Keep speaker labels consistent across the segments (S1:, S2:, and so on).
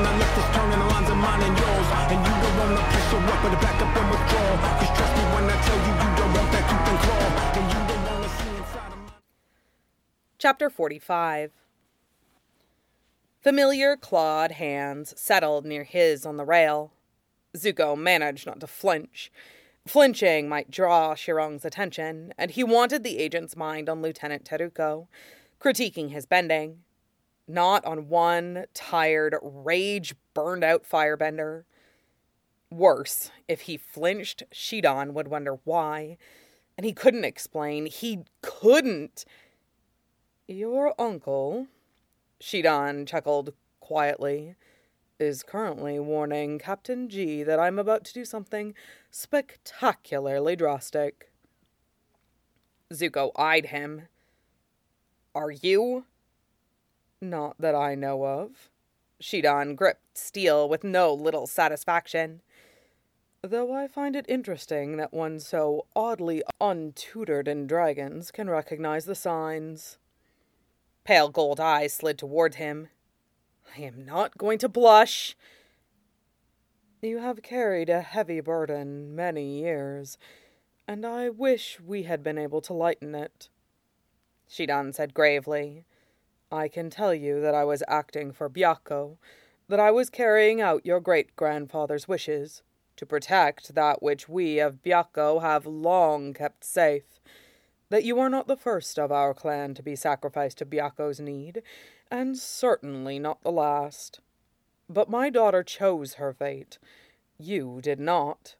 S1: I left this town and the lines of mine and yours. And you don't wanna press your weapon to back up and withdraw. Cause trust me when I tell you, you don't want that tooth and claw. And you don't wanna see inside of my...
S2: Chapter 45. Familiar clawed hands settled near his on the rail. Zuko managed not to flinch. Flinching might draw Shirong's attention, and he wanted the agent's mind on Lieutenant Teruko, critiquing his bending. Not on one tired, rage-burned-out firebender. Worse, if he flinched, Shidan would wonder why, and he couldn't explain. He couldn't. Your uncle, Shidan chuckled quietly, is currently warning Captain G that I'm about to do something spectacularly drastic. Zuko eyed him. Are you? Not that I know of. Shidan gripped steel with no little satisfaction. Though I find it interesting that one so oddly untutored in dragons can recognize the signs. Pale gold eyes slid toward him. I am not going to blush. You have carried a heavy burden many years, and I wish we had been able to lighten it. Shidan said gravely. I can tell you that I was acting for Byakko, that I was carrying out your great-grandfather's wishes, to protect that which we of Byakko have long kept safe, that you are not the first of our clan to be sacrificed to Byakko's need, and certainly not the last. But my daughter chose her fate. You did not.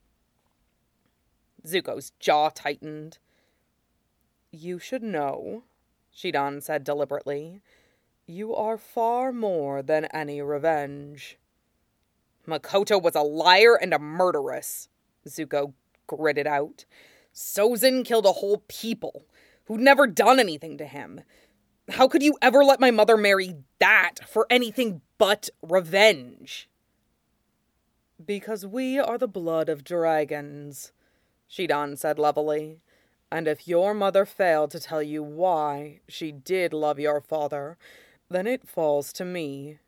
S2: Zuko's jaw tightened. You should know, Shidan said deliberately, you are far more than any revenge. Makoto was a liar and a murderess, Zuko gritted out. Sozin killed a whole people who'd never done anything to him. How could you ever let my mother marry that for anything but revenge? Because we are the blood of dragons, Shidan said levelly. And if your mother failed to tell you why she did love your father, then it falls to me.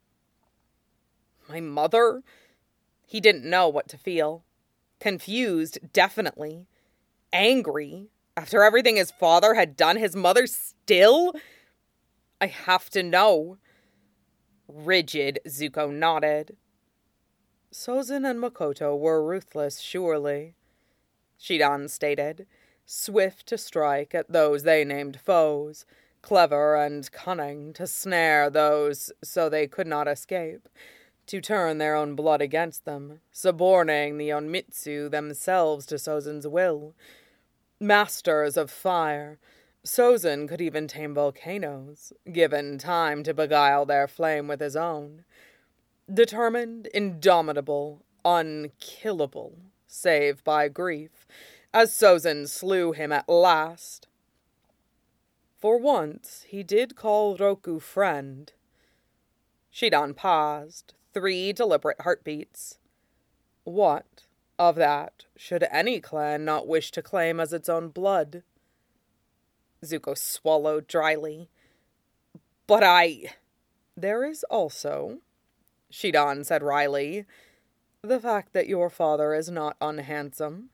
S2: My mother? He didn't know what to feel. Confused, definitely. Angry. After everything his father had done, his mother still? I have to know. Rigid, Zuko nodded. Sozin and Makoto were ruthless, surely, Shidan stated, swift to strike at those they named foes, clever and cunning to snare those so they could not escape, to turn their own blood against them, suborning the Onmitsu themselves to Sozin's will. Masters of fire, Sozin could even tame volcanoes, given time to beguile their flame with his own. Determined, indomitable, unkillable, save by grief, as Sozin slew him at last. For once, he did call Roku friend. Shidan paused, 3 deliberate heartbeats. What of that should any clan not wish to claim as its own blood? Zuko swallowed dryly. But There is also, Shidan said wryly, the fact that your father is not unhandsome.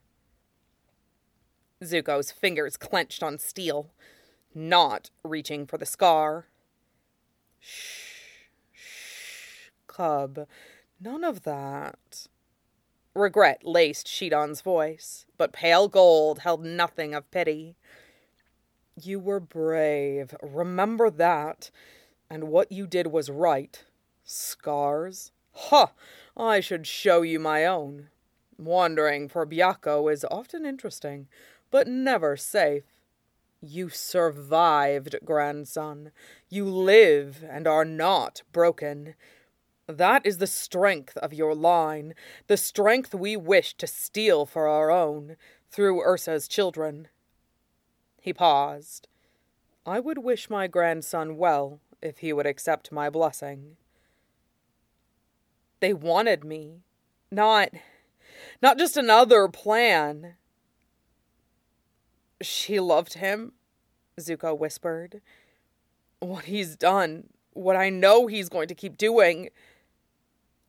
S2: Zuko's fingers clenched on steel, not reaching for the scar. Shh, cub, none of that. Regret laced Shidan's voice, but pale gold held nothing of pity. You were brave, remember that, and what you did was right. Scars? Ha! I should show you my own. Wandering for Byakko is often interesting, but never safe. You survived, grandson. You live and are not broken. That is the strength of your line, the strength we wish to steal for our own, through Ursa's children. He paused. I would wish my grandson well, if he would accept my blessing. They wanted me. Not just another plan. She loved him, Zuko whispered. What he's done, what I know he's going to keep doing.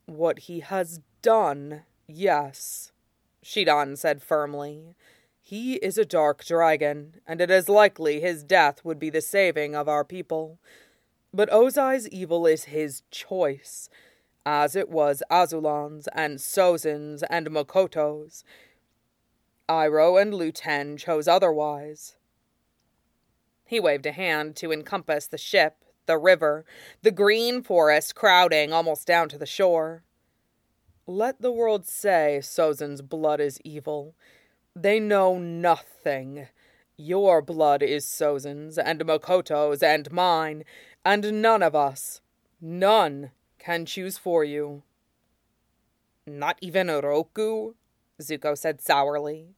S2: What he has done, yes, Shidan said firmly. He is a dark dragon, and it is likely his death would be the saving of our people. But Ozai's evil is his choice, as it was Azulan's and Sozin's and Makoto's. Iroh and Lu Ten chose otherwise. He waved a hand to encompass the ship, the river, the green forest crowding almost down to the shore. Let the world say Sozin's blood is evil. They know nothing. Your blood is Sozin's and Makoto's and mine, and none of us, none, can choose for you. Not even Roku? Zuko said sourly.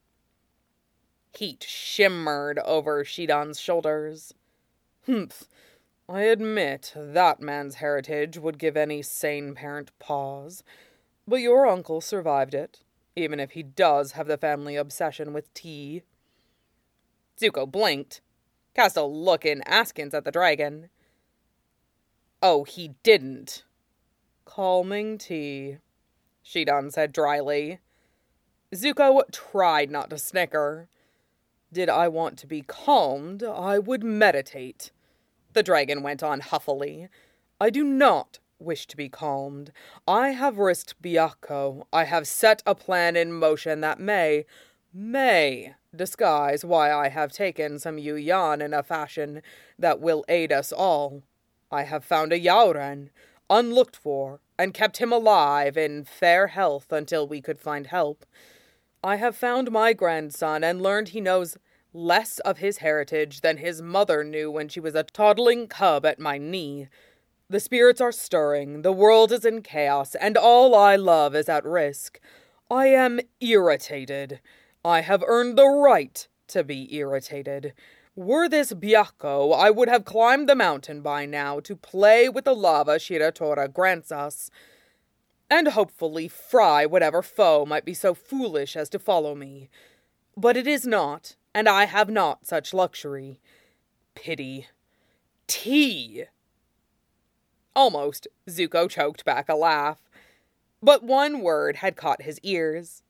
S2: Heat shimmered over Shidan's shoulders. Humph. I admit that man's heritage would give any sane parent pause. But your uncle survived it, even if he does have the family obsession with tea. Zuko blinked, cast a look in askance at the dragon. Oh, he didn't. Calming tea, Shidan said dryly. Zuko tried not to snicker. Did I want to be calmed, I would meditate. The dragon went on huffily. I do not wish to be calmed. I have risked Byakko. I have set a plan in motion that may disguise why I have taken some Yuyan in a fashion that will aid us all. I have found a Yauren, unlooked for, and kept him alive in fair health until we could find help. I have found my grandson and learned he knows less of his heritage than his mother knew when she was a toddling cub at my knee. The spirits are stirring, the world is in chaos, and all I love is at risk. I am irritated. I have earned the right to be irritated. Were this Byakko, I would have climbed the mountain by now to play with the lava Shiratora grants us, and hopefully fry whatever foe might be so foolish as to follow me. But it is not, and I have not such luxury. Pity. Tea! Almost, Zuko choked back a laugh. But one word had caught his ears.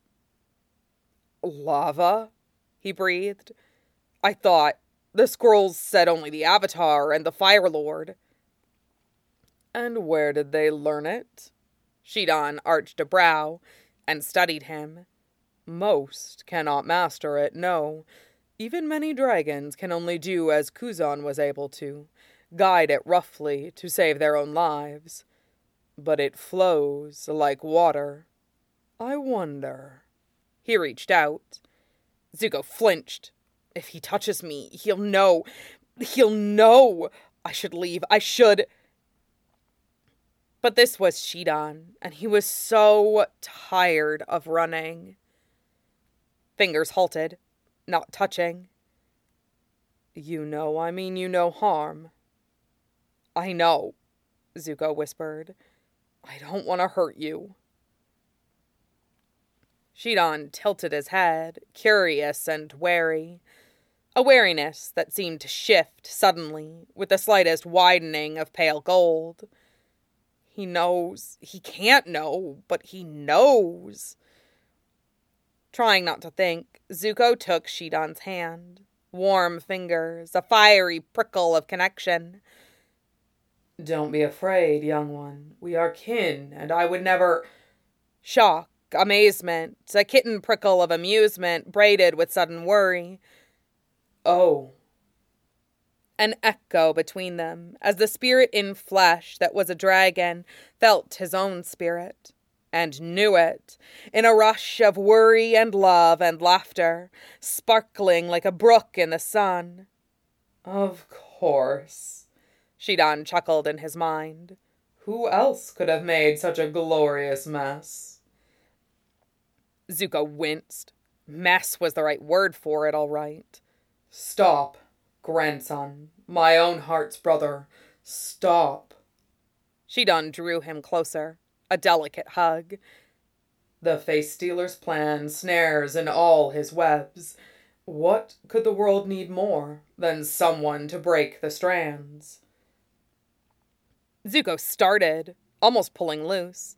S2: Lava? He breathed. I thought the scrolls said only the Avatar and the Fire Lord. And where did they learn it? Shidan arched a brow and studied him. Most cannot master it, no. Even many dragons can only do as Kuzan was able to, guide it roughly to save their own lives. But it flows like water. I wonder. He reached out. Zuko flinched. If he touches me, he'll know. He'll know. I should leave. I should. But this was Shidan, and he was so tired of running. Fingers halted, not touching. You know I mean you no harm. I know, Zuko whispered. I don't want to hurt you. Shidan tilted his head, curious and wary. A wariness that seemed to shift suddenly, with the slightest widening of pale gold. He knows. He can't know, but he knows. Trying not to think, Zuko took Shidan's hand. Warm fingers, a fiery prickle of connection. Don't be afraid, young one. We are kin, and I would never... Shock, amazement, a kitten prickle of amusement braided with sudden worry. Oh. An echo between them, as the spirit in flesh that was a dragon felt his own spirit, and knew it, in a rush of worry and love and laughter, sparkling like a brook in the sun. Of course, Shidan chuckled in his mind. Who else could have made such a glorious mess? Zuko winced. Mess was the right word for it, all right. Stop, grandson, my own heart's brother. Stop. Shidan drew him closer, a delicate hug. The Face Stealer's plan snares in all his webs. What could the world need more than someone to break the strands? Zuko started, almost pulling loose.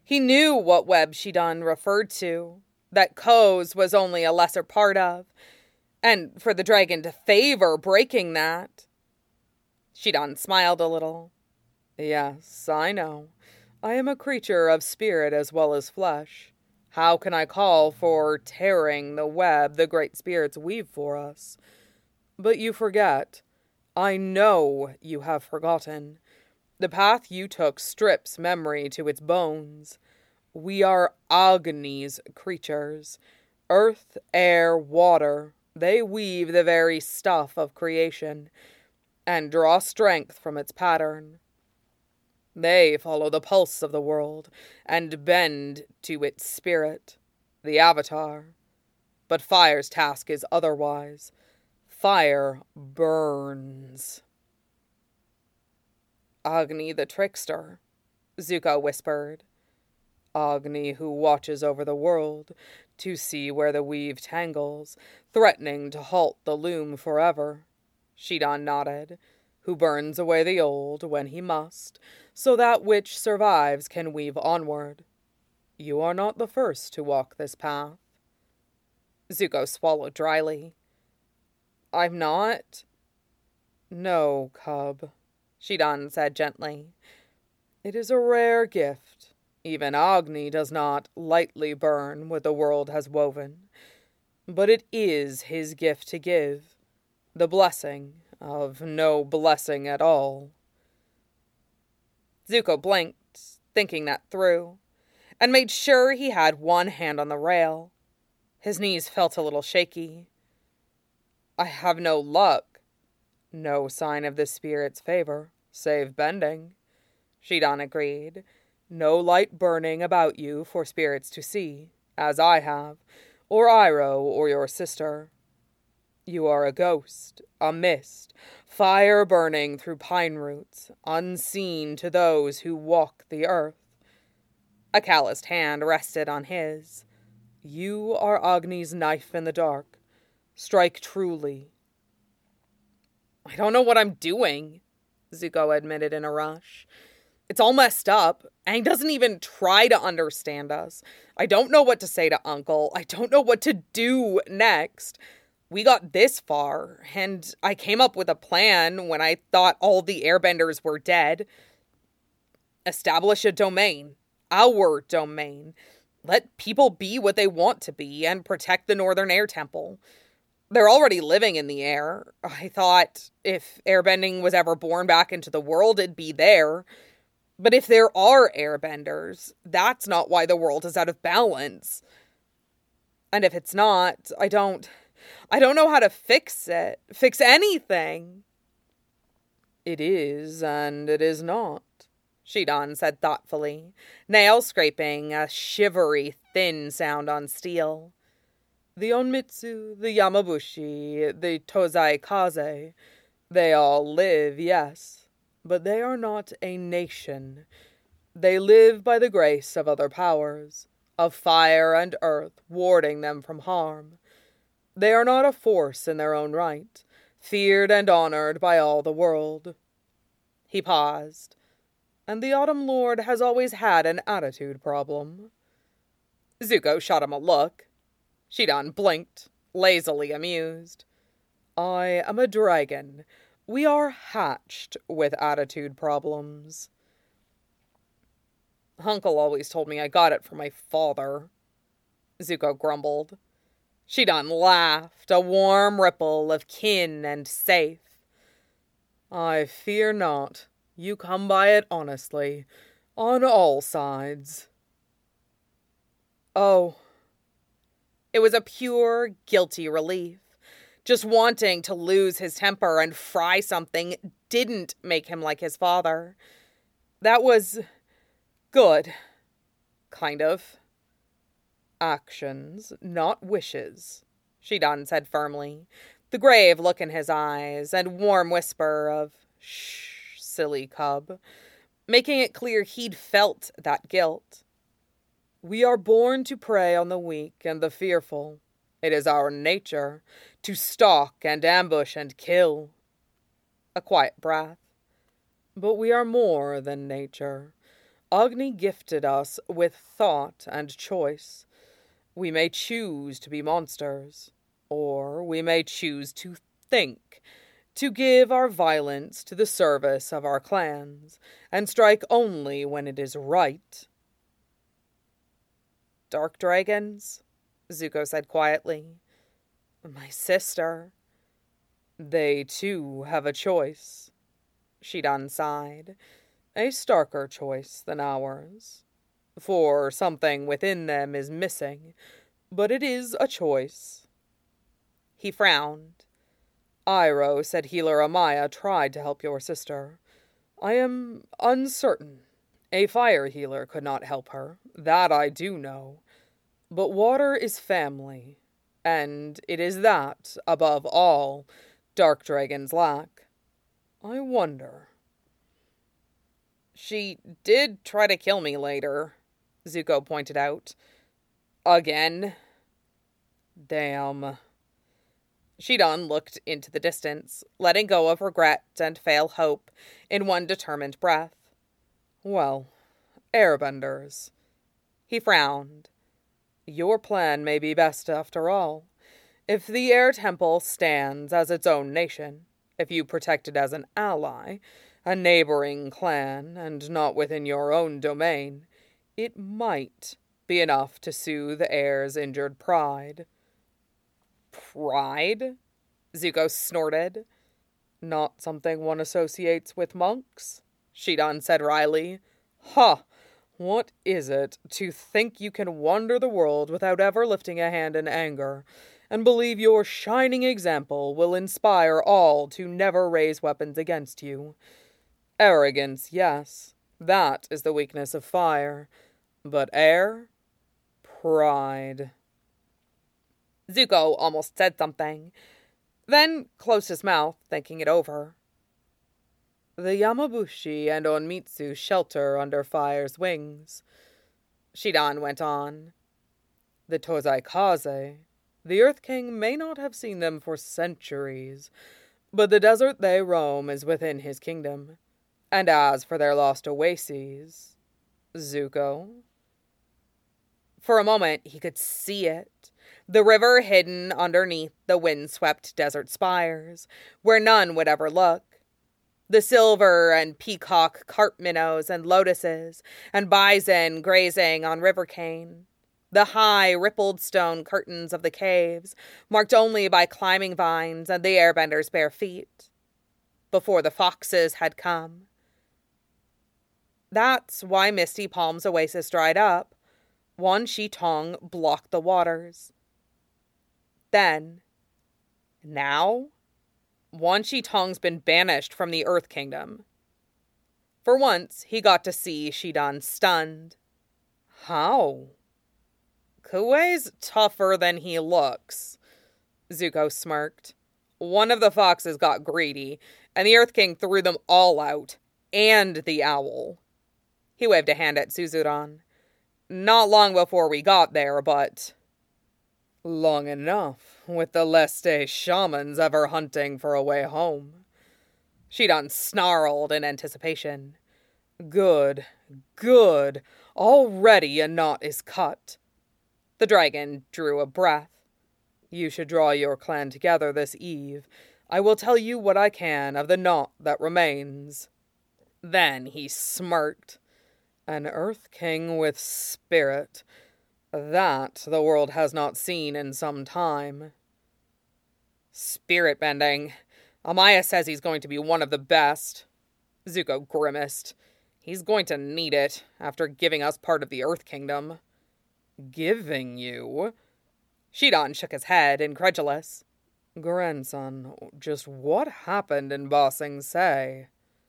S2: He knew what web Shidan referred to, that Ko's was only a lesser part of, and for the dragon to favor breaking that. Shidan smiled a little. Yes, I know. I am a creature of spirit as well as flesh. How can I call for tearing the web the great spirits weave for us? But you forget. I know you have forgotten. The path you took strips memory to its bones. We are Agni's creatures. Earth, air, water, they weave the very stuff of creation, and draw strength from its pattern. They follow the pulse of the world, and bend to its spirit, the Avatar. But fire's task is otherwise. Fire burns. Agni the trickster, Zuko whispered. Agni who watches over the world, to see where the weave tangles, threatening to halt the loom forever. Shidan nodded. Who burns away the old when he must, so that which survives can weave onward. You are not the first to walk this path. Zuko swallowed dryly. I'm not? No, cub, Shidan said gently. It is a rare gift. Even Agni does not lightly burn what the world has woven. But it is his gift to give, the blessing of no blessing at all. Zuko blinked, thinking that through, and made sure he had one hand on the rail. His knees felt a little shaky. I have no luck. No sign of the spirit's favor, save bending, Shidan agreed. No light burning about you for spirits to see, as I have, or Iroh or your sister. You are a ghost, a mist, fire burning through pine roots, unseen to those who walk the earth. A calloused hand rested on his. You are Agni's knife in the dark. Strike truly. I don't know what I'm doing, Zuko admitted in a rush. It's all messed up. Aang doesn't even try to understand us. I don't know what to say to Uncle. I don't know what to do next. We got this far, and I came up with a plan when I thought all the airbenders were dead. Establish a domain. Our domain. Let people be what they want to be and protect the Northern Air Temple. They're already living in the air. I thought if airbending was ever born back into the world, it'd be there. But if there are airbenders, that's not why the world is out of balance. And if it's not, I don't know how to fix it. Fix anything. It is and it is not, Shidan said thoughtfully, nail scraping a shivery, thin sound on steel. The Onmitsu, the Yamabushi, the Tozai Kaze, they all live, yes, but they are not a nation. They live by the grace of other powers, of fire and earth warding them from harm. They are not a force in their own right, feared and honored by all the world. He paused. And the Autumn Lord has always had an attitude problem. Zuko shot him a look. Shidan blinked, lazily amused. I am a dragon. We are hatched with attitude problems. Uncle always told me I got it from my father, Zuko grumbled. Shidan laughed, a warm ripple of kin and safe. I fear not. You come by it honestly, on all sides. Oh. It was a pure, guilty relief. Just wanting to lose his temper and fry something didn't make him like his father. That was good. Kind of. Actions, not wishes, Shidan said firmly, the grave look in his eyes and warm whisper of, shh, silly cub, making it clear he'd felt that guilt. We are born to prey on the weak and the fearful. It is our nature to stalk and ambush and kill. A quiet breath. But we are more than nature. Agni gifted us with thought and choice. We may choose to be monsters, or we may choose to think, to give our violence to the service of our clans, and strike only when it is right. Dark dragons, Zuko said quietly. My sister. They, too, have a choice. Shidan sighed. A starker choice than ours. For something within them is missing, but it is a choice. He frowned. Iroh said Healer Amaya tried to help your sister. I am uncertain. A fire healer could not help her, that I do know. But water is family, and it is that, above all, dark dragons lack. I wonder. She did try to kill me later, Zuko pointed out. Again? Damn. Shidan looked into the distance, letting go of regret and fail hope in one determined breath. Well, airbenders. He frowned. Your plan may be best after all. If the Air Temple stands as its own nation, if you protect it as an ally, a neighboring clan, and not within your own domain, it might be enough to soothe the heir's injured pride. Pride? Zuko snorted. Not something one associates with monks? Shidan said wryly. Ha! What is it to think you can wander the world without ever lifting a hand in anger, and believe your shining example will inspire all to never raise weapons against you? Arrogance, yes, that is the weakness of fire. But air? Pride. Zuko almost said something, then closed his mouth, thinking it over. The Yamabushi and Onmitsu shelter under fire's wings. Shidan went on. The Tozai Kaze, the Earth King may not have seen them for centuries, but the desert they roam is within his kingdom. And as for their lost oases, Zuko. For a moment he could see it. The river hidden underneath the wind-swept desert spires, where none would ever look. The silver and peacock carp minnows and lotuses, and bison grazing on river cane. The high, rippled stone curtains of the caves, marked only by climbing vines and the airbenders' bare feet. Before the foxes had come. That's why Misty Palm's oasis dried up. Wan Shi Tong blocked the waters. Then, now, Wan Shi Tong's been banished from the Earth Kingdom. For once, he got to see Shidan stunned. How? Kuwei's tougher than he looks, Zuko smirked. One of the foxes got greedy, and the Earth King threw them all out, and the owl. He waved a hand at Suzuran. Not long before we got there, but... long enough, with the Leste shamans ever hunting for a way home. Shidan snarled in anticipation. Good, good. Already a knot is cut. The dragon drew a breath. You should draw your clan together this eve. I will tell you what I can of the knot that remains. Then he smirked. An Earth King with spirit. That the world has not seen in some time. Spirit bending. Amaya says he's going to be one of the best. Zuko grimaced. He's going to need it, after giving us part of the Earth Kingdom. Giving you? Shidan shook his head, incredulous. Grandson, just what happened in Ba Sing Se?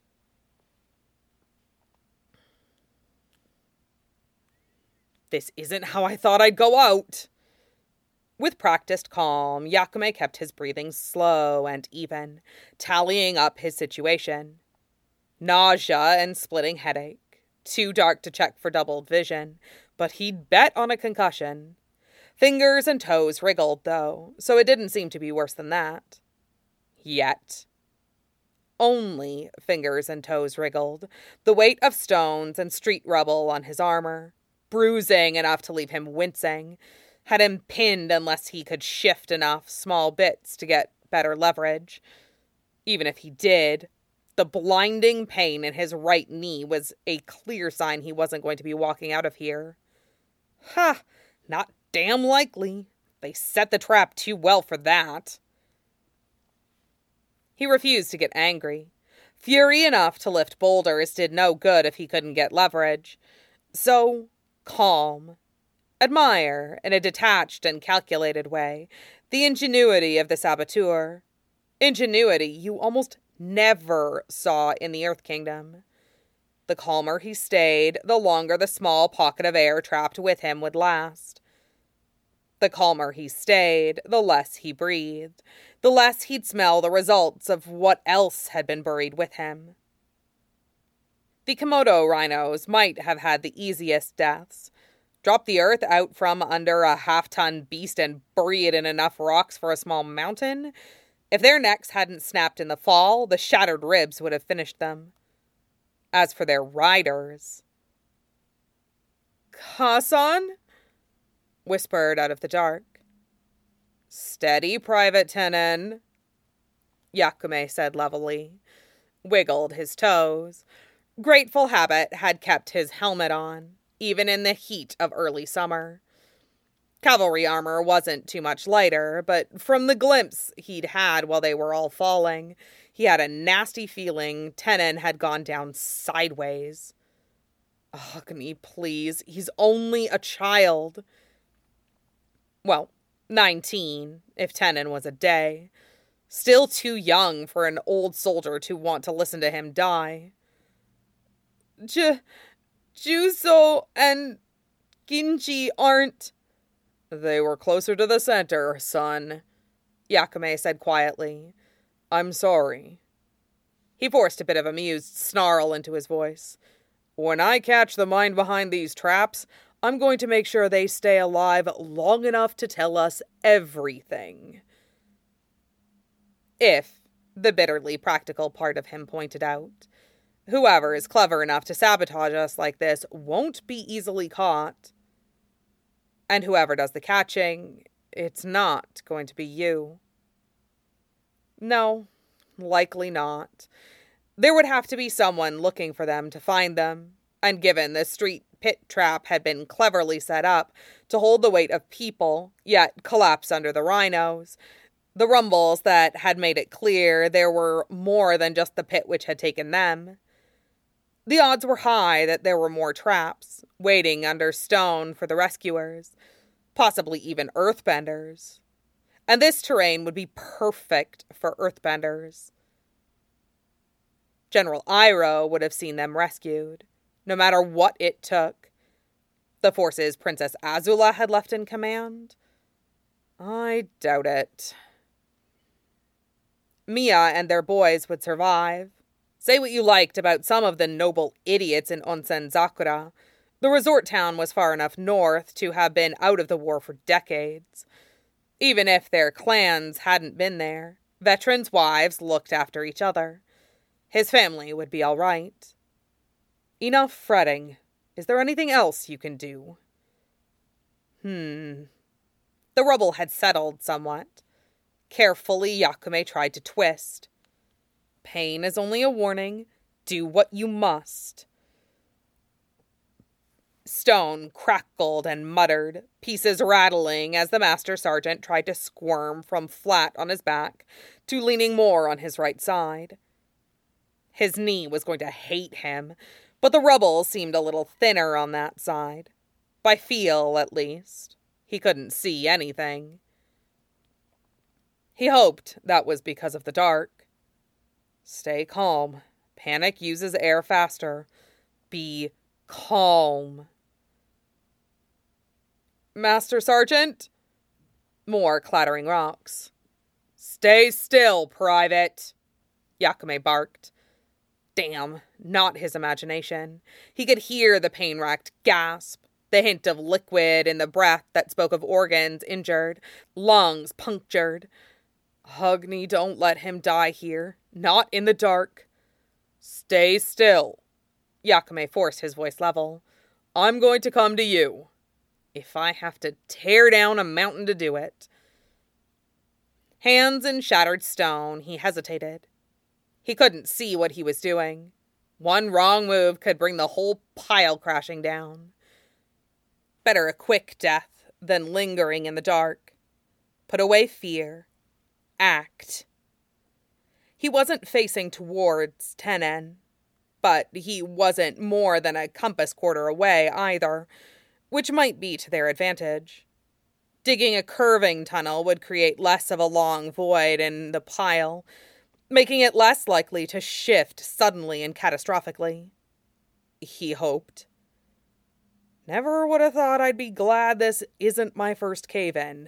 S2: This isn't how I thought I'd go out. With practiced calm, Yakume kept his breathing slow and even, tallying up his situation. Nausea and splitting headache. Too dark to check for doubled vision, but he'd bet on a concussion. Fingers and toes wriggled, though, so it didn't seem to be worse than that. Yet. only fingers and toes wriggled, the weight of stones and street rubble on his armor, bruising enough to leave him wincing, had him pinned unless he could shift enough small bits to get better leverage. Even if he did, the blinding pain in his right knee was a clear sign he wasn't going to be walking out of here. Ha! Not damn likely. They set the trap too well for that. He refused to get angry. Fury enough to lift boulders did no good if he couldn't get leverage. So, calm. Admire, in a detached and calculated way, the ingenuity of the saboteur. Ingenuity you almost never saw in the Earth Kingdom. The calmer he stayed, the longer the small pocket of air trapped with him would last. The calmer he stayed, the less he breathed, the less he'd smell the results of what else had been buried with him. The Komodo rhinos might have had the easiest deaths. Drop the earth out from under a half-ton beast and bury it in enough rocks for a small mountain. If their necks hadn't snapped in the fall, the shattered ribs would have finished them. As for their riders... "Kassan?" whispered out of the dark. "Steady, Private Tenon," Yakume said levelly, wiggled his toes. Grateful habit had kept his helmet on, even in the heat of early summer. Cavalry armor wasn't too much lighter, but from the glimpse he'd had while they were all falling, he had a nasty feeling Tenon had gone down sideways. Agni, please, he's only a child. Well, 19, if Tenon was a day. Still too young for an old soldier to want to listen to him die. Juzo and Ginji aren't... "They were closer to the center, son," Yakume said quietly. "I'm sorry." He forced a bit of amused snarl into his voice. "When I catch the mind behind these traps, I'm going to make sure they stay alive long enough to tell us everything." If, the bitterly practical part of him pointed out, whoever is clever enough to sabotage us like this won't be easily caught. And whoever does the catching, it's not going to be you. No, likely not. There would have to be someone looking for them to find them, and given the street pit trap had been cleverly set up to hold the weight of people, yet collapse under the rhinos, the rumbles that had made it clear there were more than just the pit which had taken them. The odds were high that there were more traps, waiting under stone for the rescuers, possibly even earthbenders. And this terrain would be perfect for earthbenders. General Iroh would have seen them rescued, no matter what it took. The forces Princess Azula had left in command? I doubt it. Mia and their boys would survive. Say what you liked about some of the noble idiots in Onsen-Zakura. The resort town was far enough north to have been out of the war for decades. Even if their clans hadn't been there, veterans' wives looked after each other. His family would be all right. Enough fretting. Is there anything else you can do? The rubble had settled somewhat. Carefully, Yakume tried to twist. Pain is only a warning. Do what you must. Stone crackled and muttered, pieces rattling as the master sergeant tried to squirm from flat on his back to leaning more on his right side. His knee was going to hate him, but the rubble seemed a little thinner on that side. By feel, at least. He couldn't see anything. He hoped that was because of the dark. Stay calm. Panic uses air faster. Be calm. Master Sergeant? More clattering rocks. Stay still, Private, Yakume barked. Damn, not his imagination. He could hear the pain-racked gasp, the hint of liquid in the breath that spoke of organs injured, lungs punctured. Agni, don't let him die here. Not in the dark. Stay still. Yakume forced his voice level. I'm going to come to you. If I have to tear down a mountain to do it. Hands in shattered stone, he hesitated. He couldn't see what he was doing. One wrong move could bring the whole pile crashing down. Better a quick death than lingering in the dark. Put away fear. Act. He wasn't facing towards Tenen, but he wasn't more than a compass quarter away either, which might be to their advantage. Digging a curving tunnel would create less of a long void in the pile, making it less likely to shift suddenly and catastrophically. He hoped. Never would have thought I'd be glad this isn't my first cave-in.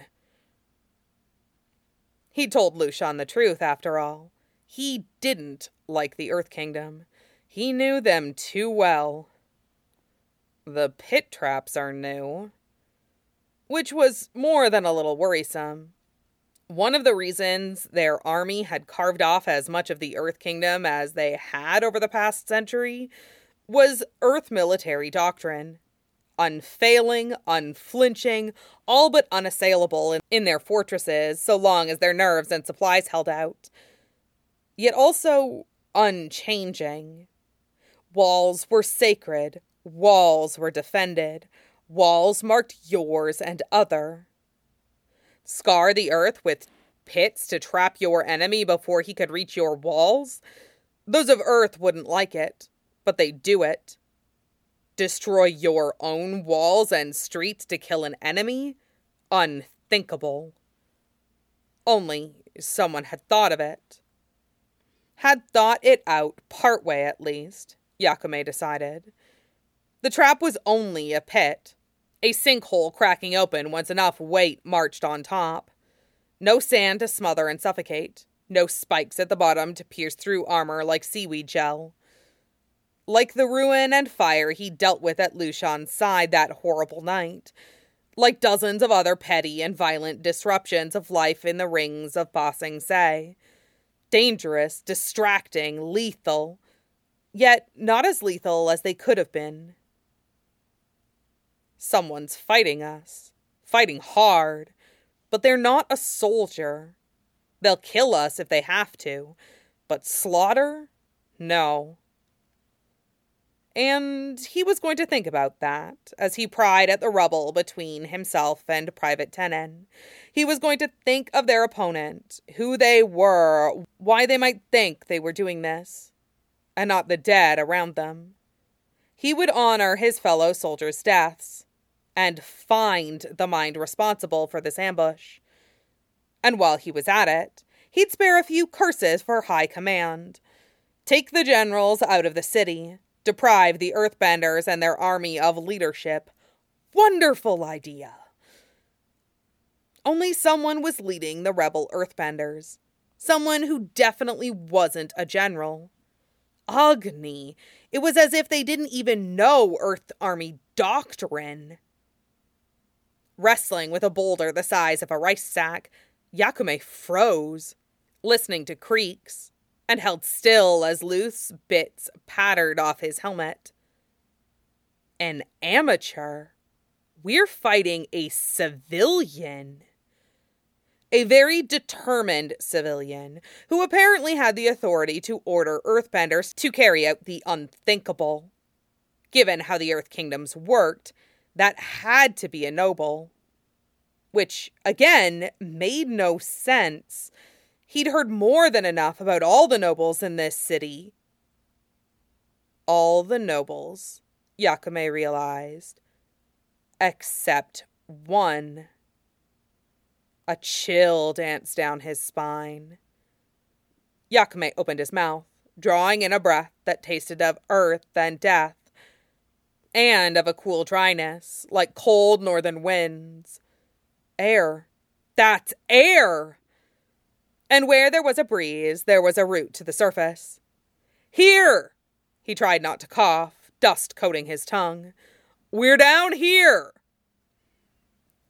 S2: He told Lushan the truth, after all. He didn't like the Earth Kingdom. He knew them too well. The pit traps are new. Which was more than a little worrisome. One of the reasons their army had carved off as much of the Earth Kingdom as they had over the past century was Earth military doctrine. Unfailing, unflinching, all but unassailable in their fortresses so long as their nerves and supplies held out. Yet also unchanging. Walls were sacred. Walls were defended. Walls marked yours and other. Scar the earth with pits to trap your enemy before he could reach your walls? Those of Earth wouldn't like it, but they do it. Destroy your own walls and streets to kill an enemy? Unthinkable. Only someone had thought of it. Had thought it out partway at least, Yakume decided. The trap was only a pit. A sinkhole cracking open once enough weight marched on top. No sand to smother and suffocate. No spikes at the bottom to pierce through armor like seaweed gel. Like the ruin and fire he dealt with at Lushan's side that horrible night. Like dozens of other petty and violent disruptions of life in the rings of Ba Sing Se. Dangerous, distracting, lethal. Yet not as lethal as they could have been. Someone's fighting us. Fighting hard. But they're not a soldier. They'll kill us if they have to. But slaughter? No. And he was going to think about that as he pried at the rubble between himself and Private Tenen. He was going to think of their opponent, who they were, why they might think they were doing this, and not the dead around them. He would honor his fellow soldiers' deaths, and find the mind responsible for this ambush. And while he was at it, he'd spare a few curses for high command. Take the generals out of the city. Deprive the Earthbenders and their army of leadership. Wonderful idea. Only someone was leading the rebel Earthbenders. Someone who definitely wasn't a general. Agni. It was as if they didn't even know Earth Army doctrine. Wrestling with a boulder the size of a rice sack, Yakume froze, listening to creaks, and held still as loose bits pattered off his helmet. An amateur? We're fighting a civilian. A very determined civilian, who apparently had the authority to order Earthbenders to carry out the unthinkable. Given how the Earth Kingdoms worked, that had to be a noble. Which, again, made no sense. He'd heard more than enough about all the nobles in this city. All the nobles, Yakume realized. Except one. A chill danced down his spine. Yakume opened his mouth, drawing in a breath that tasted of earth and death, and of a cool dryness, like cold northern winds. Air. That's air! And where there was a breeze, there was a route to the surface. Here! He tried not to cough, dust coating his tongue. We're down here!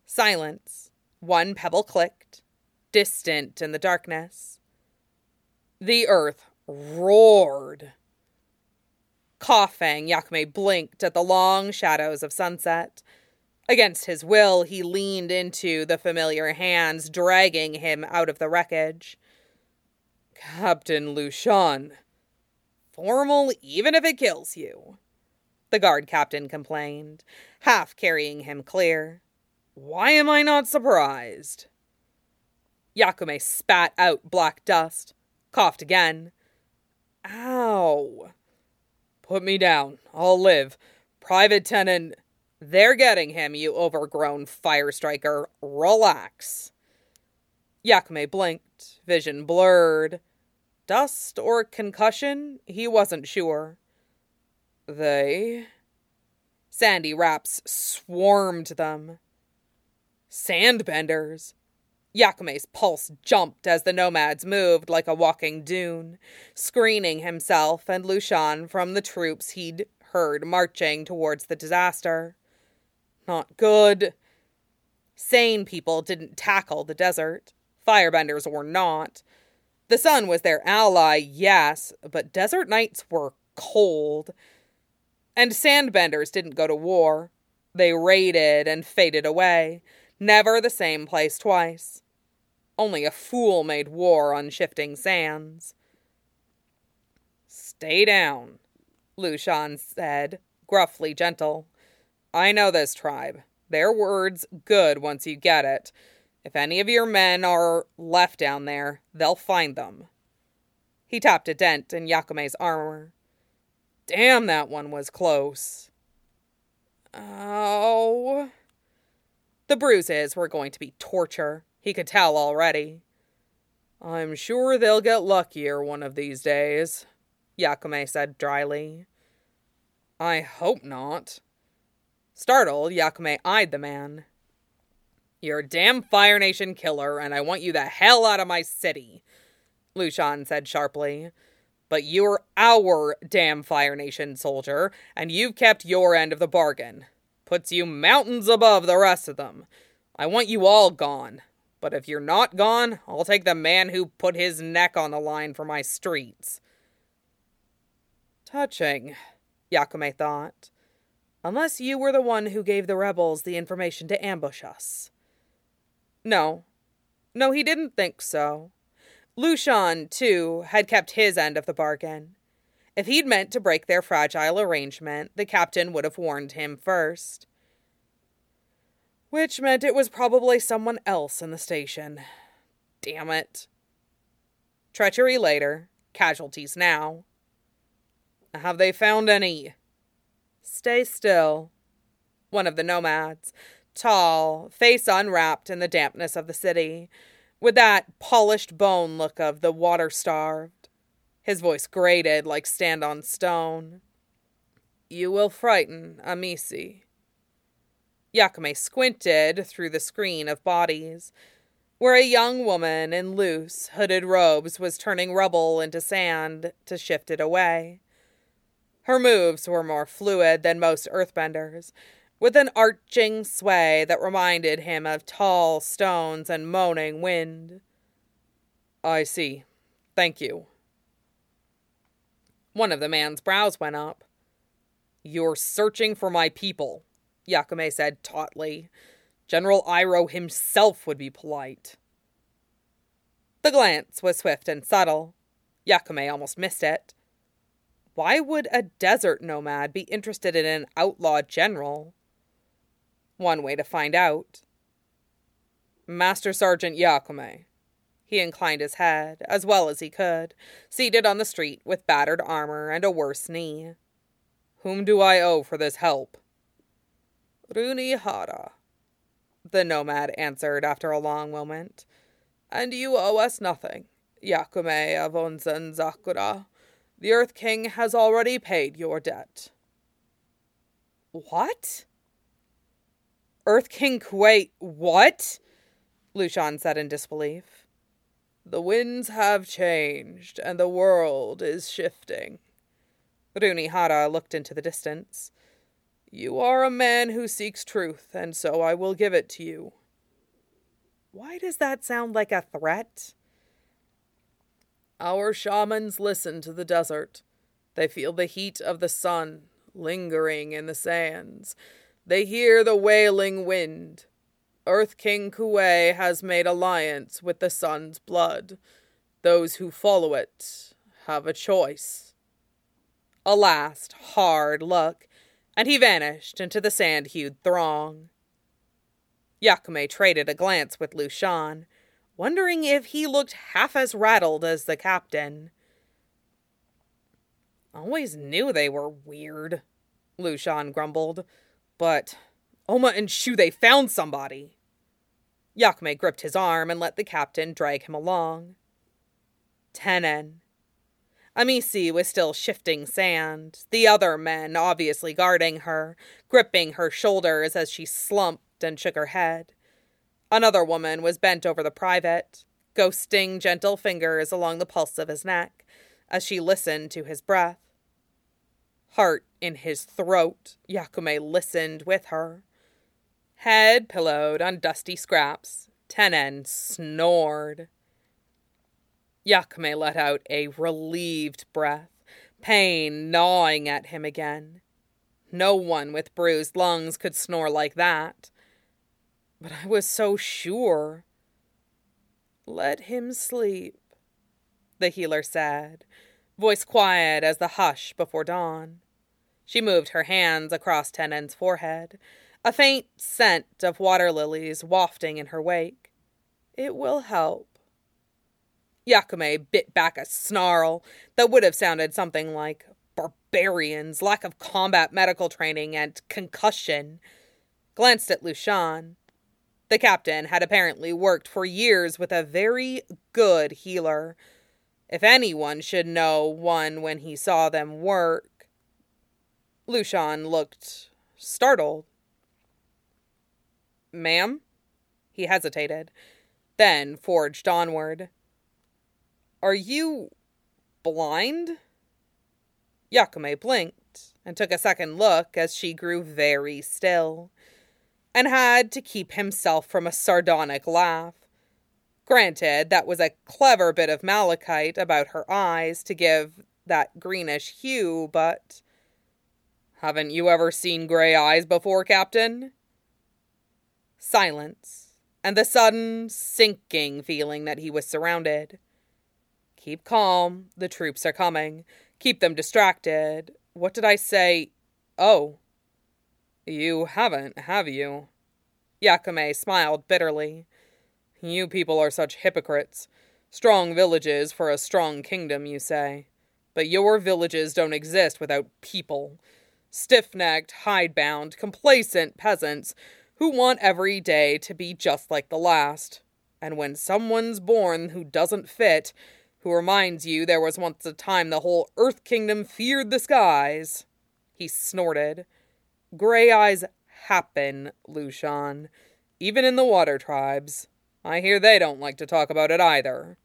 S2: Silence. One pebble clicked, distant in the darkness. The earth roared. Coughing, Yakume blinked at the long shadows of sunset. Against his will, he leaned into the familiar hands, dragging him out of the wreckage. Captain Lushan. Formal even if it kills you, the guard captain complained, half carrying him clear. Why am I not surprised? Yakume spat out black dust, coughed again. Ow. Put me down. I'll live. Private Tenant. They're getting him, you overgrown fire striker. Relax. Yakume blinked, vision blurred. Dust or concussion? He wasn't sure. They? Sandy Raps swarmed them. Sandbenders. Yakume's pulse jumped as the nomads moved like a walking dune, screening himself and Lushan from the troops he'd heard marching towards the disaster. Not good. Sane people didn't tackle the desert. Firebenders were not. The sun was their ally, yes, but desert nights were cold. And sandbenders didn't go to war. They raided and faded away, never the same place twice. Only a fool made war on shifting sands. Stay down, Lushan said, gruffly gentle. I know this tribe. Their word's good once you get it. If any of your men are left down there, they'll find them. He tapped a dent in Yakume's armor. Damn, that one was close. Ow. The bruises were going to be torture. He could tell already. I'm sure they'll get luckier one of these days, Yakume said dryly. I hope not. Startled, Yakume eyed the man. You're a damn Fire Nation killer, and I want you the hell out of my city, Lushan said sharply. But you're our damn Fire Nation soldier, and you've kept your end of the bargain. Puts you mountains above the rest of them. I want you all gone. But if you're not gone, I'll take the man who put his neck on the line for my streets. Touching, Yakume thought. Unless you were the one who gave the rebels the information to ambush us. No, he didn't think so. Lushan, too, had kept his end of the bargain. If he'd meant to break their fragile arrangement, the captain would have warned him first. Which meant it was probably someone else in the station. Damn it. Treachery later, casualties now. Have they found any? Stay still. One of the nomads, tall, face unwrapped in the dampness of the city, with that polished bone look of the water-starved. His voice grated like stand on stone. You will frighten Amisi. Yakume squinted through the screen of bodies, where a young woman in loose, hooded robes was turning rubble into sand to shift it away. Her moves were more fluid than most earthbenders, with an arching sway that reminded him of tall stones and moaning wind. I see. Thank you. One of the man's brows went up. You're searching for my people, Yakume said tautly. General Iroh himself would be polite. The glance was swift and subtle. Yakume almost missed it. Why would a desert nomad be interested in an outlaw general? One way to find out. Master Sergeant Yakume. He inclined his head, as well as he could, seated on the street with battered armor and a worse knee. Whom do I owe for this help? Runi Hara, the nomad answered after a long moment. And you owe us nothing, Yakume of Onsen Zakura. The Earth King has already paid your debt. What? Earth King Kuwait, what? Lushan said in disbelief. The winds have changed, and the world is shifting. Runi Hara looked into the distance. You are a man who seeks truth, and so I will give it to you. Why does that sound like a threat? Our shamans listen to the desert. They feel the heat of the sun lingering in the sands. They hear the wailing wind. Earth King Kuei has made alliance with the sun's blood. Those who follow it have a choice. A last hard look, and he vanished into the sand-hued throng. Yakume traded a glance with Lushan, wondering if he looked half as rattled as the captain. Always knew they were weird, Lushan grumbled, but Oma and Shu, they found somebody. Yakume gripped his arm and let the captain drag him along. Tenen. Amisi was still shifting sand, the other men obviously guarding her, gripping her shoulders as she slumped and shook her head. Another woman was bent over the private, ghosting gentle fingers along the pulse of his neck as she listened to his breath. Heart in his throat, Yakume listened with her. Head pillowed on dusty scraps, Tenen snored. Yakume let out a relieved breath, pain gnawing at him again. No one with bruised lungs could snore like that. But I was so sure. Let him sleep, the healer said, voice quiet as the hush before dawn. She moved her hands across Tenen's forehead, a faint scent of water lilies wafting in her wake. It will help. Yakume bit back a snarl that would have sounded something like barbarians, lack of combat medical training, and concussion. Glanced at Lushan. The captain had apparently worked for years with a very good healer. If anyone should know one when he saw them work. Lushan looked startled. Ma'am? He hesitated, then forged onward. Are you blind? Yakume blinked and took a second look as she grew very still, and had to keep himself from a sardonic laugh. Granted, that was a clever bit of malachite about her eyes to give that greenish hue, but... Haven't you ever seen gray eyes before, Captain? Silence, and the sudden, sinking feeling that he was surrounded. Keep calm, the troops are coming. Keep them distracted. What did I say? Oh. You haven't, have you? Yakume smiled bitterly. You people are such hypocrites. Strong villages for a strong kingdom, you say. But your villages don't exist without people. Stiff-necked, hidebound, complacent peasants who want every day to be just like the last. And when someone's born who doesn't fit, who reminds you there was once a time the whole Earth Kingdom feared the skies, he snorted. Gray eyes happen, Lushan. Even in the water tribes. I hear they don't like to talk about it either.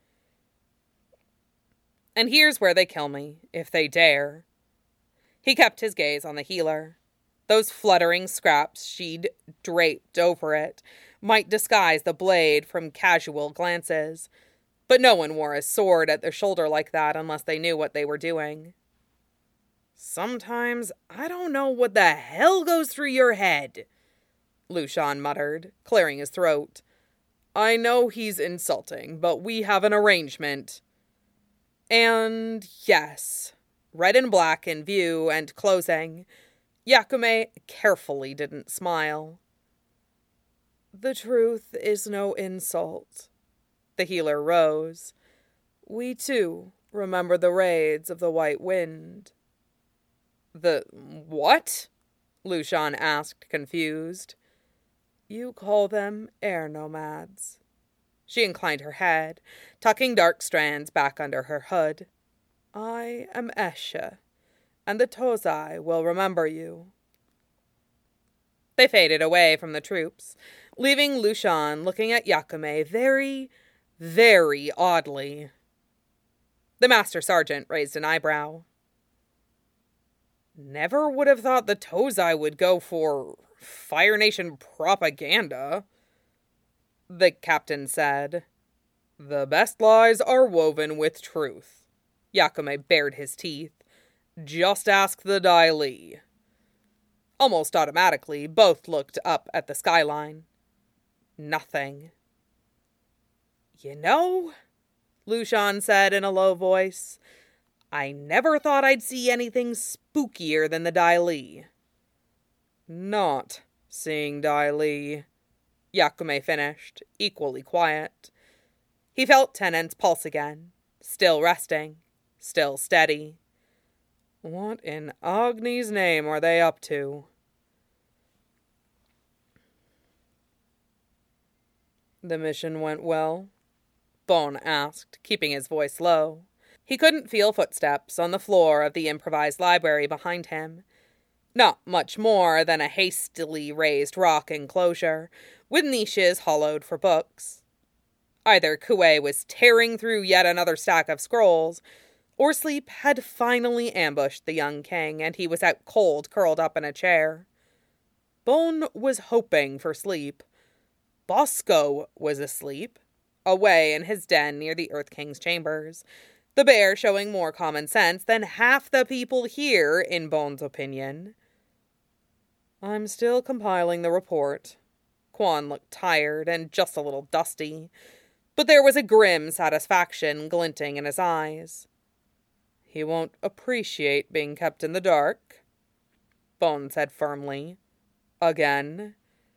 S2: And here's where they kill me, if they dare. He kept his gaze on the healer. Those fluttering scraps she'd draped over it might disguise the blade from casual glances, but no one wore a sword at their shoulder like that unless they knew what they were doing. Sometimes I don't know what the hell goes through your head, Lushan muttered, clearing his throat. I know he's insulting, but we have an arrangement. And yes, red and black in view and closing, Yakume carefully didn't smile. The truth is no insult. The healer rose. We, too, remember the raids of the White Wind. The what? Lushan asked, confused. You call them air nomads. She inclined her head, tucking dark strands back under her hood. I am Esha, and the Tozai will remember you. They faded away from the troops, leaving Lushan looking at Yakume very, very oddly. The Master Sergeant raised an eyebrow. Never would have thought the Tozai would go for Fire Nation propaganda, the captain said. The best lies are woven with truth. Yakume bared his teeth. Just ask the Dai Li. Almost automatically, both looked up at the skyline. Nothing. You know, Lushan said in a low voice, I never thought I'd see anything spookier than the Dai Li. Not seeing Dai Li, Yakume finished, equally quiet. He felt Tennant's pulse again, still resting, still steady. What in Agni's name are they up to? The mission went well? Bon asked, keeping his voice low. He couldn't feel footsteps on the floor of the improvised library behind him. Not much more than a hastily raised rock enclosure, with niches hollowed for books. Either Kuei was tearing through yet another stack of scrolls, or sleep had finally ambushed the young king, and he was out cold, curled up in a chair. Bon was hoping for sleep. Bosco was asleep, away in his den near the Earth King's chambers, the bear showing more common sense than half the people here, in Bon's opinion. I'm still compiling the report. Quan looked tired and just a little dusty, but there was a grim satisfaction glinting in his eyes. He won't appreciate being kept in the dark, Bon said firmly. Again.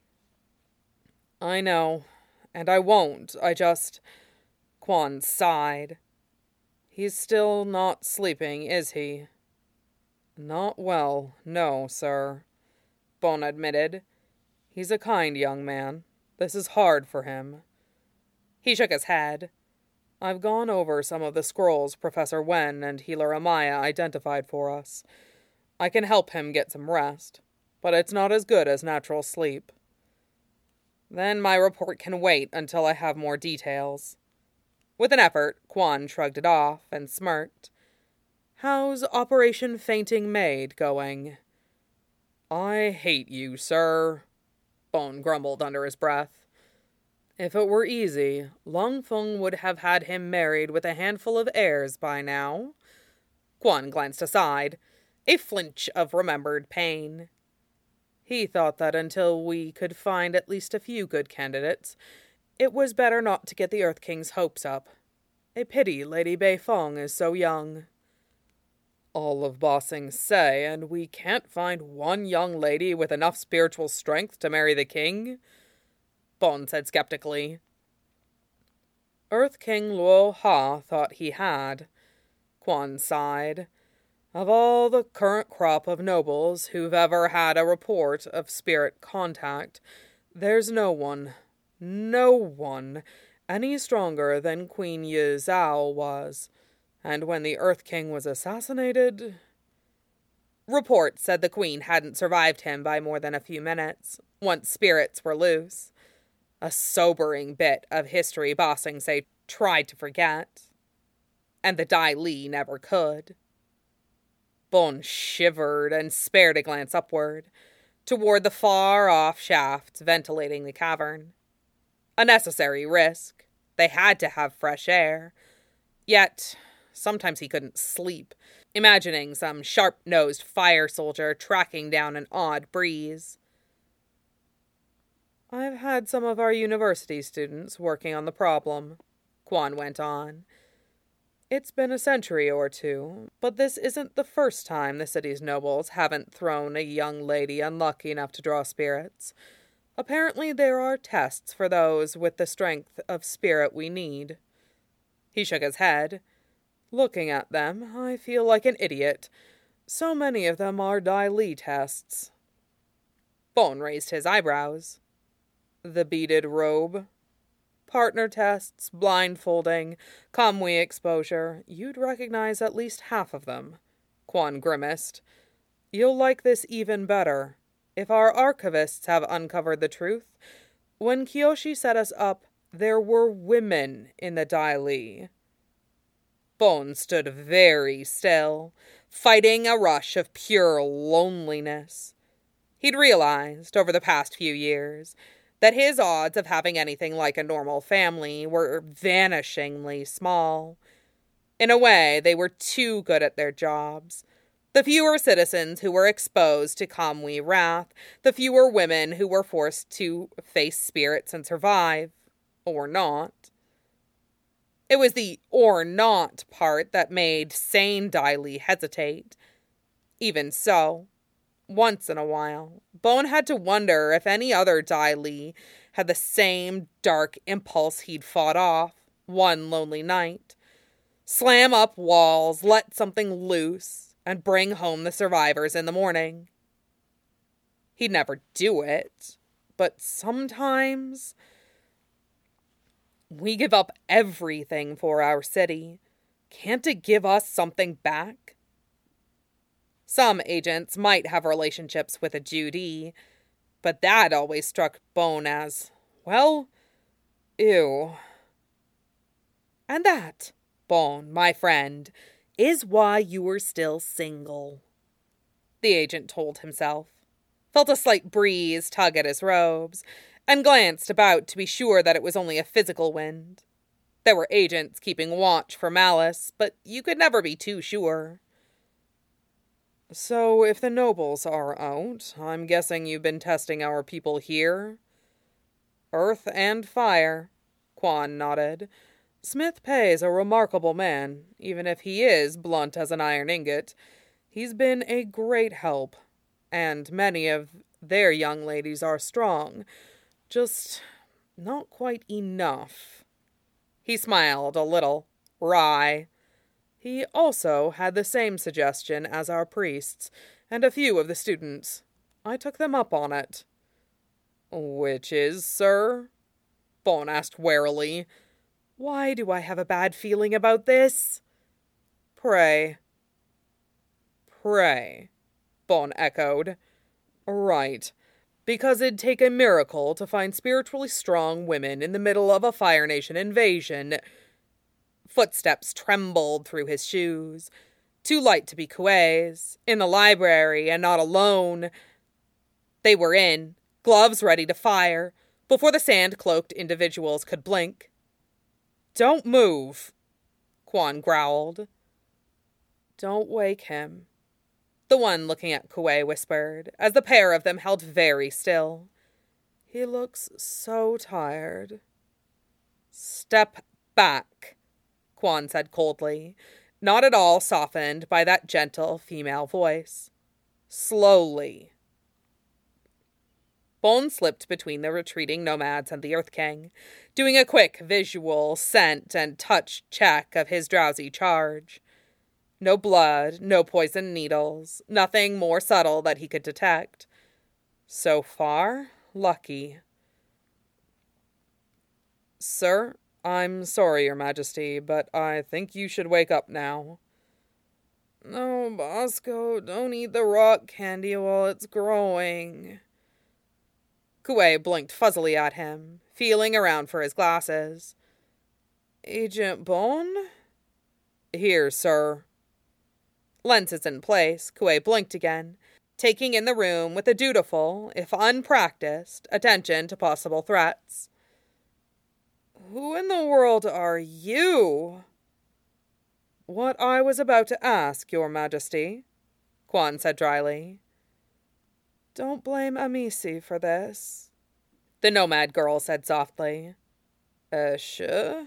S2: I know, and I won't. Quan sighed. He's still not sleeping, is he? Not well, no, sir, Bon admitted. He's a kind young man. This is hard for him. He shook his head. I've gone over some of the scrolls Professor Wen and Healer Amaya identified for us. I can help him get some rest, but it's not as good as natural sleep. Then my report can wait until I have more details. With an effort, Quan shrugged it off and smirked. How's Operation Fainting Maid going? I hate you, sir, Bon grumbled under his breath. If it were easy, Lung Feng would have had him married with a handful of heirs by now. Quan glanced aside, a flinch of remembered pain. He thought that until we could find at least a few good candidates, it was better not to get the Earth King's hopes up. A pity Lady Beifong is so young. All of Ba Sing's say, and we can't find one young lady with enough spiritual strength to marry the king, Bon said skeptically. Earth King Luo Ha thought he had, Quan sighed. Of all the current crop of nobles who've ever had a report of spirit contact, there's no one any stronger than Queen Yi Zhao was. And when the Earth King was assassinated... Reports said the Queen hadn't survived him by more than a few minutes, once spirits were loose. A sobering bit of history Ba Sing Se tried to forget. And the Dai Li never could. Bon shivered and spared a glance upward, toward the far-off shafts ventilating the cavern. A necessary risk. They had to have fresh air. Yet, sometimes he couldn't sleep, imagining some sharp-nosed fire soldier tracking down an odd breeze. I've had some of our university students working on the problem, Quan went on. It's been a century or two, but this isn't the first time the city's nobles haven't thrown a young lady unlucky enough to draw spirits. Apparently there are tests for those with the strength of spirit we need. He shook his head. Looking at them, I feel like an idiot. So many of them are Dai Li tests. Bon raised his eyebrows. The beaded robe. Partner tests, blindfolding, Kamui exposure. You'd recognize at least half of them. Quan grimaced. You'll like this even better. If our archivists have uncovered the truth, when Kyoshi set us up, there were women in the Dai Li. Bon stood very still, fighting a rush of pure loneliness. He'd realized, over the past few years, that his odds of having anything like a normal family were vanishingly small. In a way, they were too good at their jobs. The fewer citizens who were exposed to Kamui wrath, the fewer women who were forced to face spirits and survive. Or not. It was the or not part that made sane Dai Li hesitate. Even so, once in a while, Bone had to wonder if any other Dai Li had the same dark impulse he'd fought off one lonely night. Slam up walls, let something loose, and bring home the survivors in the morning. He'd never do it, but sometimes we give up everything for our city. Can't it give us something back? Some agents might have relationships with a Judy, but that always struck Bone as, well, ew. And that, Bone, my friend, is why you were still single, the agent told himself, felt a slight breeze tug at his robes, and glanced about to be sure that it was only a physical wind. There were agents keeping watch for malice, but you could never be too sure. So if the nobles are out, I'm guessing you've been testing our people here? Earth and fire, Quan nodded. Smith Pei's a remarkable man, even if he is blunt as an iron ingot. He's been a great help, and many of their young ladies are strong. Just not quite enough. He smiled a little, wry. He also had the same suggestion as our priests, and a few of the students. I took them up on it. Which is, sir? Bone asked warily. Why do I have a bad feeling about this? Pray, Bone echoed. Right, because it'd take a miracle to find spiritually strong women in the middle of a Fire Nation invasion. Footsteps trembled through his shoes. Too light to be Kuei's. In the library, and not alone. They were in, gloves ready to fire, before the sand-cloaked individuals could blink. Don't move, Quan growled. Don't wake him, the one looking at Kuei whispered, as the pair of them held very still. He looks so tired. Step back, Quan said coldly, not at all softened by that gentle female voice. Slowly. Bone slipped between the retreating nomads and the Earth King, doing a quick visual, scent, and touch check of his drowsy charge. No blood, no poison needles, nothing more subtle that he could detect. So far, lucky. Sir, I'm sorry, Your Majesty, but I think you should wake up now. No, Bosco, don't eat the rock candy while it's growing. Kuei blinked fuzzily at him, feeling around for his glasses. Agent Bone? Here, sir. Lenses in place, Kuei blinked again, taking in the room with a dutiful, if unpracticed, attention to possible threats. Who in the world are you? What I was about to ask, Your Majesty, Quan said dryly. Don't blame Amici for this, the nomad girl said softly. Esha?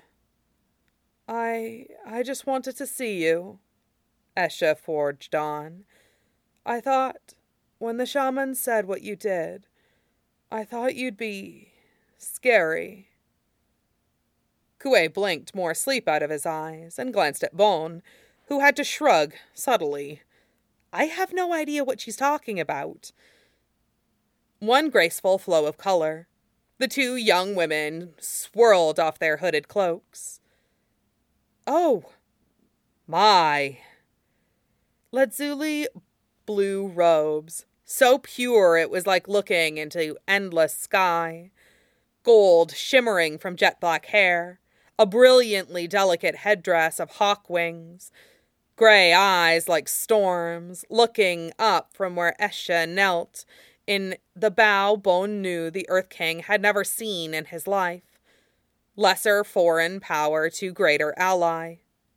S2: I just wanted to see you, Esha forged on. I thought, when the shaman said what you did, I thought you'd be scary. Kuei blinked more sleep out of his eyes and glanced at Bone, who had to shrug subtly. I have no idea what she's talking about. One graceful flow of color. The two young women swirled off their hooded cloaks. Oh, my. Lazuli blue robes, so pure it was like looking into endless sky. Gold shimmering from jet black hair, a brilliantly delicate headdress of hawk wings, gray eyes like storms, looking up from where Esha knelt, in the bow Bone knew the Earth King had never seen in his life. Lesser foreign power to greater ally.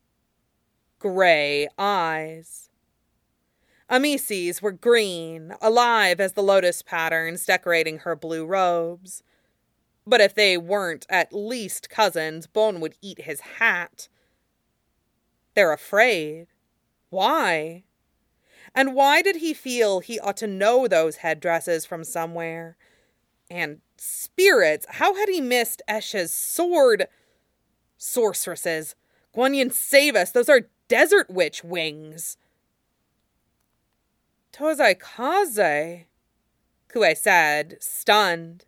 S2: Gray eyes. Amice's were green, alive as the lotus patterns decorating her blue robes. But if they weren't at least cousins, Bone would eat his hat. They're afraid. Why? And why did he feel he ought to know those headdresses from somewhere? And spirits, how had he missed Esha's sword? Sorceresses, Guanyin, save us, those are desert witch wings. Tozai Kaze, Kue said, stunned.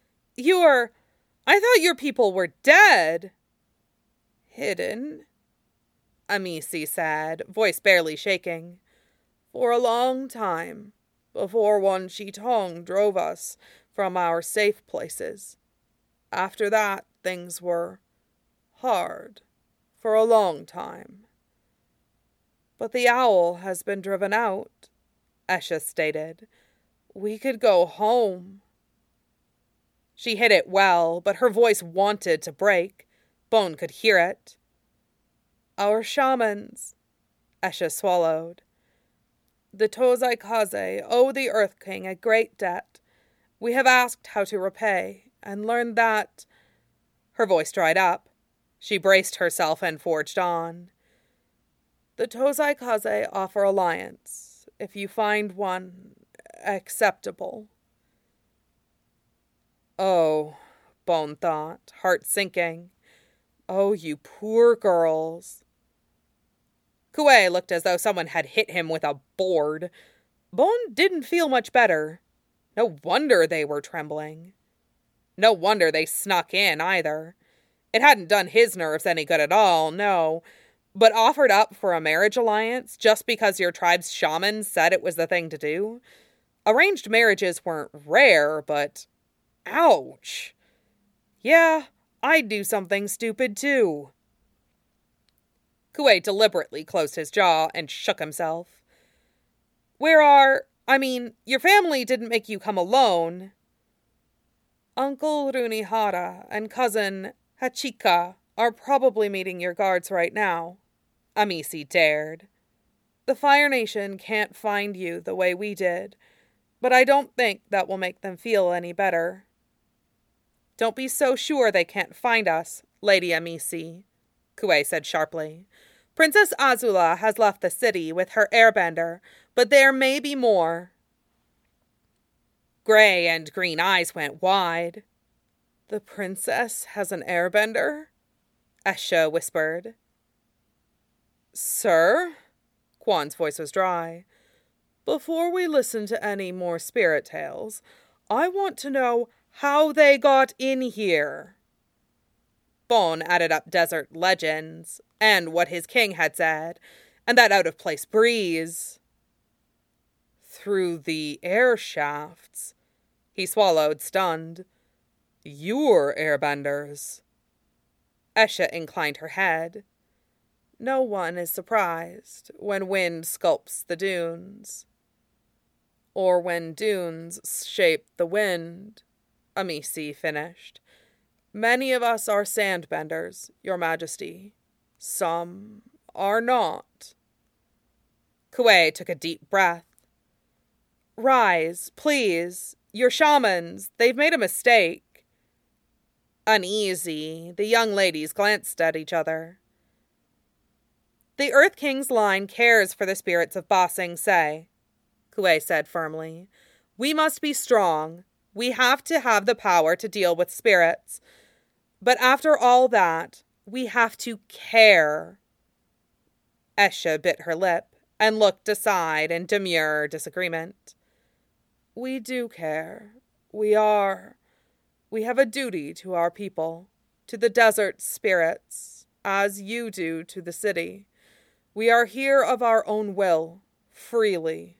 S2: I thought your people were dead. Hidden, Amice said, voice barely shaking. For a long time, before Wan Shi Tong drove us from our safe places. After that, things were hard for a long time. But the owl has been driven out, Esha stated. We could go home. She hid it well, but her voice wanted to break. Bone could hear it. Our shamans, Esha swallowed. The Tozai Kaze owe the Earth King a great debt. We have asked how to repay, and learned that... Her voice dried up. She braced herself and forged on. The Tozai Kaze offer alliance, if you find one acceptable. Oh, Bone thought, heart sinking. Oh, you poor girls. Kue looked as though someone had hit him with a board. Bone didn't feel much better. No wonder they were trembling. No wonder they snuck in, either. It hadn't done his nerves any good at all, no. But offered up for a marriage alliance just because your tribe's shaman said it was the thing to do? Arranged marriages weren't rare, but... ouch. Yeah, I'd do something stupid, too. Kue deliberately closed his jaw and shook himself. Your family didn't make you come alone. Uncle Runihara and cousin Hachika are probably meeting your guards right now, Amice dared. The Fire Nation can't find you the way we did, but I don't think that will make them feel any better. Don't be so sure they can't find us, Lady Amice, Kue said sharply. Princess Azula has left the city with her airbender, but there may be more. Gray and green eyes went wide. The princess has an airbender? Esha whispered. Sir? Quan's voice was dry. Before we listen to any more spirit tales, I want to know how they got in here. Bone added up desert legends, and what his king had said, and that out-of-place breeze. Through the air shafts. He swallowed, stunned. Your airbenders. Esha inclined her head. No one is surprised when wind sculpts the dunes. Or when dunes shape the wind, Amice finished. Many of us are sandbenders, Your Majesty. Some are not. Kue took a deep breath. Rise, please. Your shamans, they've made a mistake. Uneasy, the young ladies glanced at each other. The Earth King's line cares for the spirits of Ba Sing Se, Kue said firmly. We must be strong. We have to have the power to deal with spirits. But after all that, we have to care. Esha bit her lip and looked aside in demure disagreement. We do care. We have a duty to our people, to the desert spirits, as you do to the city. We are here of our own will, freely.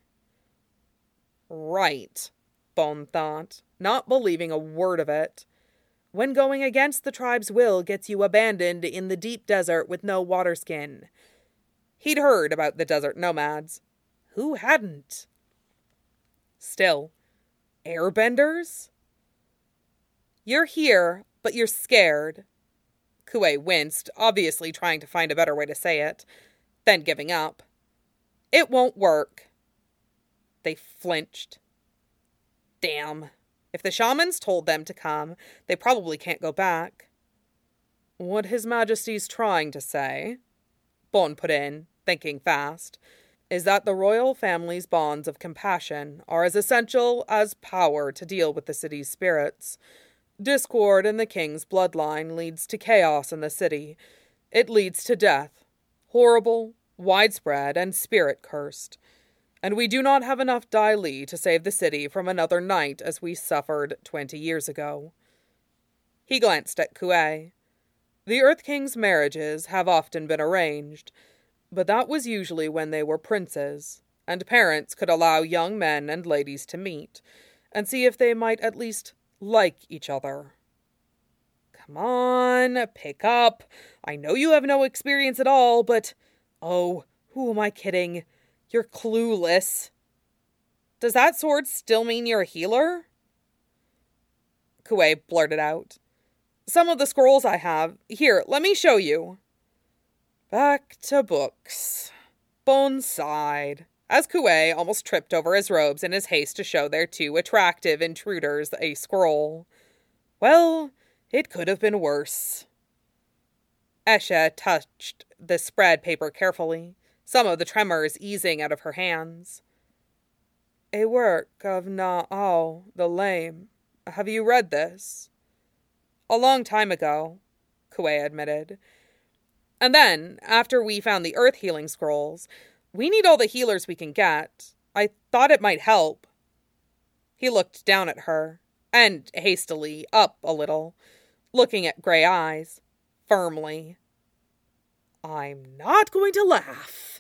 S2: Right, Bone thought, not believing a word of it. When going against the tribe's will gets you abandoned in the deep desert with no water skin. He'd heard about the desert nomads. Who hadn't? Still, Airbenders? You're here, but you're scared. Kuei winced, obviously trying to find a better way to say it, then giving up. It won't work. They flinched. Damn. If the shamans told them to come, they probably can't go back. What His Majesty's trying to say, Bon put in, thinking fast, is that the royal family's bonds of compassion are as essential as power to deal with the city's spirits. Discord in the king's bloodline leads to chaos in the city. It leads to death, horrible, widespread, and spirit-cursed. And we do not have enough Dai Li to save the city from another night as we suffered 20 years ago. He glanced at Kuei. The Earth King's marriages have often been arranged, but that was usually when they were princes, and parents could allow young men and ladies to meet, and see if they might at least like each other. Come on, pick up. I know you have no experience at all, but... Oh, who am I kidding? You're clueless. Does that sword still mean you're a healer? Kuei blurted out. Some of the scrolls I have. Here, let me show you. Back to books. Bon sighed, as Kuei almost tripped over his robes in his haste to show their two attractive intruders a scroll. Well, it could have been worse. Esha touched the spread paper carefully, some of the tremors easing out of her hands. A work of Na-Ao the Lame. Have you read this? A long time ago, Kuei admitted. And then, after we found the earth healing scrolls, we need all the healers we can get. I thought it might help. He looked down at her, and hastily up a little, looking at Gray Eyes, firmly. I'm not going to laugh.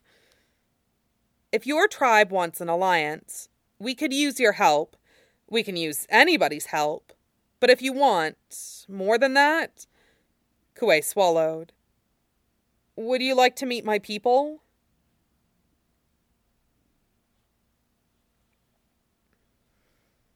S2: If your tribe wants an alliance, we could use your help. We can use anybody's help. But if you want more than that... Kuei swallowed. Would you like to meet my people?